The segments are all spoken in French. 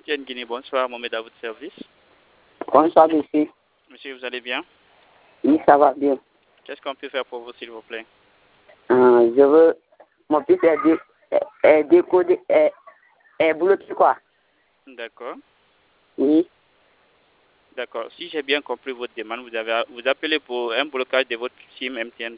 MTN Guinée, bonsoir, Mohamed à votre service. Bonsoir, monsieur. Monsieur, vous allez bien? Oui, ça va bien. Qu'est-ce qu'on peut faire pour vous, s'il vous plaît? Je veux... Mon fils est décodé, est bloqué, quoi. D'accord. Oui. D'accord. Si j'ai bien compris votre demande, vous appelez pour un blocage de votre SIM MTN.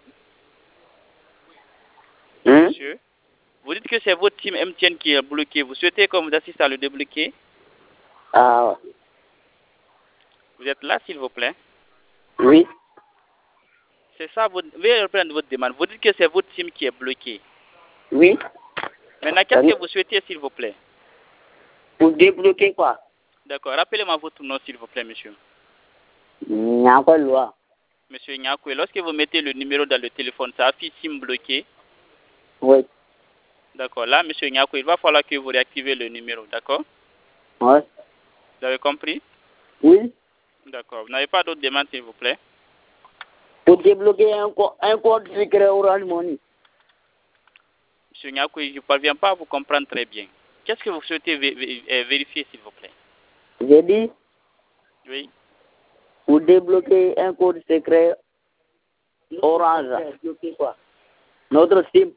Monsieur, vous dites que c'est votre SIM MTN qui est bloqué. Vous souhaitez qu'on vous assiste à le débloquer? Ah, Vous êtes là, s'il vous plaît? oui. C'est ça, veuillez reprendre votre demande. Vous dites que c'est votre SIM qui est bloqué. Oui. Maintenant, qu'est-ce que vous souhaitez, s'il vous plaît? Pour débloquer, quoi. D'accord. Rappelez-moi votre nom, s'il vous plaît, monsieur. Nyako Loi. Monsieur Nyakwe, lorsque vous mettez le numéro dans le téléphone, ça affiche SIM bloqué. Oui. D'accord. Là, monsieur Nyakwe, il va falloir que vous réactivez le numéro, d'accord? Oui. Vous avez compris? Oui. D'accord. Vous n'avez pas d'autres demandes, s'il vous plaît? Pour débloquer un code secret Orange Money. Monsieur Nyakwe, je ne parviens pas à vous comprendre très bien. Qu'est-ce que vous souhaitez vérifier, s'il vous plaît? J'ai dit, Oui. pour débloquer un code secret Orange. Quoi? Notre SIM.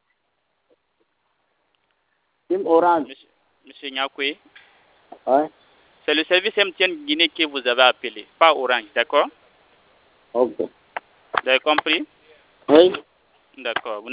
SIM Orange. Monsieur Nyakwe, Oui. c'est le service MTN Guinée que vous avez appelé, pas Orange, d'accord? Ok. Vous avez compris? Oui. D'accord.